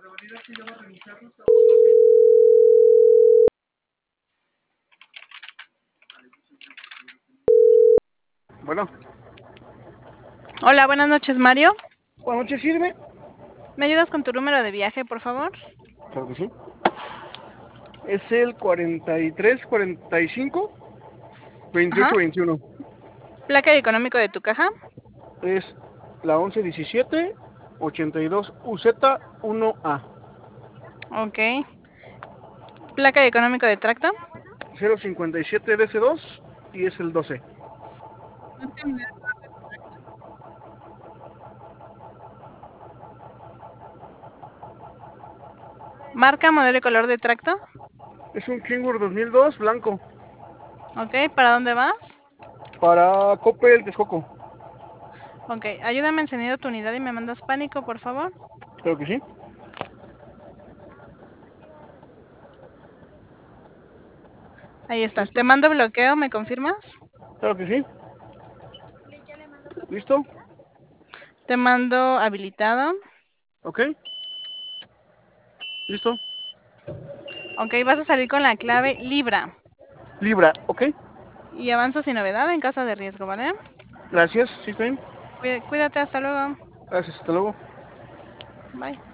Bueno, Hola, buenas noches, Mario. buenas noches, sirve. ¿Me ayudas con tu número de viaje, por favor? Claro que sí. Es el 43 45 Ajá. 28 21. Placa y económico de tu caja. Es la 11 17 82 UZ 1A Ok. Placa y económico de tracto. 057 DC2 y es el 12. Marca, modelo y color de tracto. Es un Kenworth 2002 blanco Ok. ¿Para dónde vas? para Coppel Texcoco. Ok. Ayúdame a encender tu unidad y me mandas pánico, por favor. Claro que sí. Ahí estás. ¿Listo? Te mando bloqueo, ¿me confirmas? Claro que sí. ¿Listo? Te mando habilitado. ¿Ok? ¿Listo? Ok. Vas a salir con la clave Libra. Libra, ¿ok? Y avanza sin novedad en caso de riesgo, ¿vale? Gracias, sí, está bien. Cuídate, hasta luego. Gracias, hasta luego. Bye.